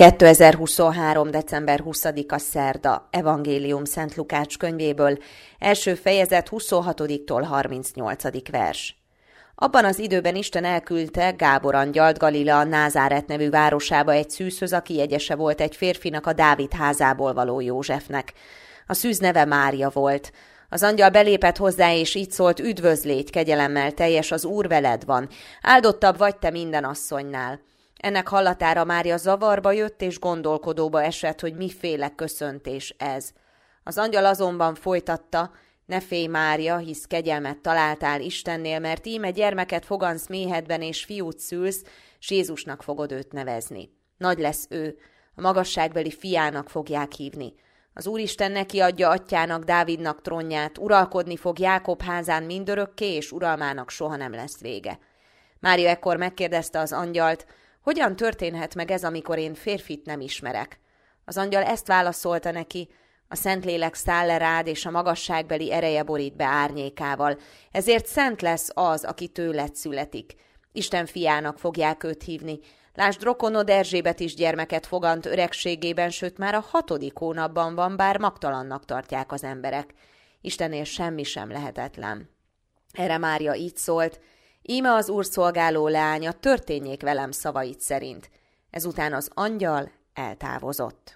2023. december 20-a szerda, Evangélium Szent Lukács könyvéből, első fejezet 26-tól 38. vers. Abban az időben Isten elküldte Gábor angyalt Galilea Názáret nevű városába egy szűzhöz, aki jegyese volt egy férfinak, a Dávid házából való Józsefnek. A szűz neve Mária volt. Az angyal belépett hozzá, és így szólt: üdvözlégy, kegyelemmel teljes, az Úr veled van, áldottabb vagy te minden asszonynál. Ennek hallatára Mária zavarba jött, és gondolkodóba esett, hogy miféle köszöntés ez. Az angyal azonban folytatta: ne félj, Mária, hisz kegyelmet találtál Istennél, mert íme gyermeket fogansz méhedben, és fiút szülsz, s Jézusnak fogod őt nevezni. Nagy lesz ő, a magasságbeli fiának fogják hívni. Az Úristen neki adja atyjának, Dávidnak trónját, uralkodni fog Jákob házán mindörökké, és uralmának soha nem lesz vége. Mária ekkor megkérdezte az angyalt: hogyan történhet meg ez, amikor én férfit nem ismerek? Az angyal ezt válaszolta neki: a Szentlélek száll le rád, és a magasságbeli ereje borít be árnyékával. Ezért szent lesz az, aki tőled születik. Isten fiának fogják őt hívni. Lásd, rokonod Erzsébet is gyermeket fogant öregségében, sőt már a 6. hónapban van, bár magtalannak tartják az emberek. Istennél semmi sem lehetetlen. Erre Mária így szólt: íme az Úr szolgáló leánya, történjék velem szavait szerint. Ezután az angyal eltávozott.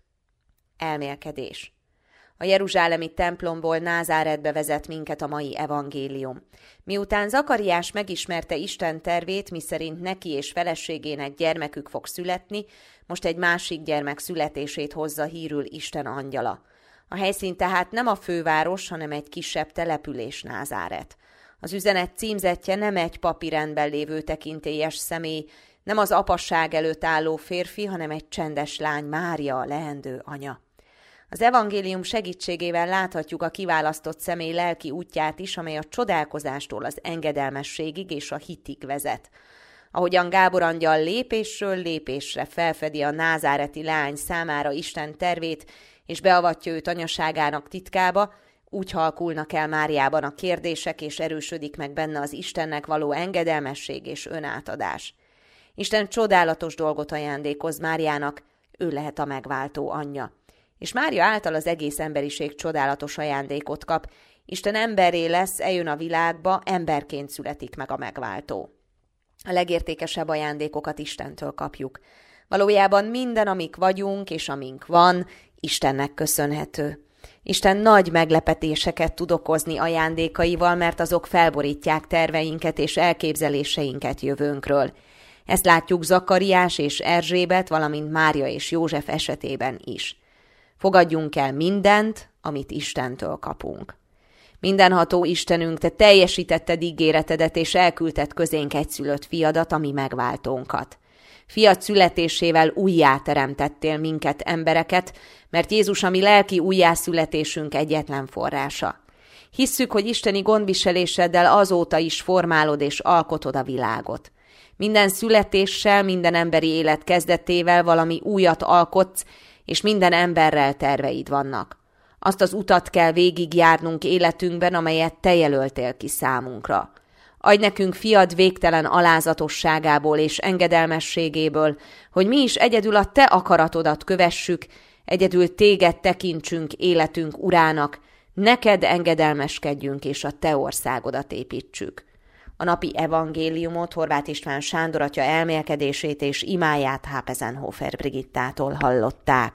Elmélkedés. A jeruzsálemi templomból Názáretbe vezet minket a mai evangélium. Miután Zakariás megismerte Isten tervét, miszerint neki és feleségének gyermekük fog születni, most egy másik gyermek születését hozza hírül Isten angyala. A helyszín tehát nem a főváros, hanem egy kisebb település, Názáret. Az üzenet címzetje nem egy papírendben lévő tekintélyes személy, nem az apasság előtt álló férfi, hanem egy csendes lány, Mária, a leendő anya. Az evangélium segítségével láthatjuk a kiválasztott személy lelki útját is, amely a csodálkozástól az engedelmességig és a hitig vezet. Ahogyan Gábor angyal lépésről lépésre felfedi a názáreti leány számára Isten tervét, és beavatja őt anyaságának titkába, úgy halkulnak el Máriában a kérdések, és erősödik meg benne az Istennek való engedelmesség és önátadás. Isten csodálatos dolgot ajándékoz Máriának, ő lehet a megváltó anyja. És Mária által az egész emberiség csodálatos ajándékot kap. Isten emberré lesz, eljön a világba, emberként születik meg a megváltó. A legértékesebb ajándékokat Istentől kapjuk. Valójában minden, amik vagyunk és amink van, Istennek köszönhető. Isten nagy meglepetéseket tud okozni ajándékaival, mert azok felborítják terveinket és elképzeléseinket jövőnkről. Ezt látjuk Zakariás és Erzsébet, valamint Mária és József esetében is. Fogadjunk el mindent, amit Istentől kapunk. Mindenható Istenünk, te teljesítetted ígéretedet, és elküldted közénk egyszülött fiadat, a mi megváltónkat. Fiad születésével újjáteremtettél minket, embereket, mert Jézus a mi lelki újjászületésünk egyetlen forrása. Hisszük, hogy isteni gondviseléseddel azóta is formálod és alkotod a világot. Minden születéssel, minden emberi élet kezdetével valami újat alkotsz, és minden emberrel terveid vannak. Azt az utat kell végigjárnunk életünkben, amelyet te jelöltél ki számunkra. Adj nekünk fiad végtelen alázatosságából és engedelmességéből, hogy mi is egyedül a te akaratodat kövessük, egyedül téged tekintsünk életünk urának, neked engedelmeskedjünk és a te országodat építsük. A napi evangéliumot Horváth István Sándor atya elmélkedését és imáját Hápezenhofer Brigittától hallották.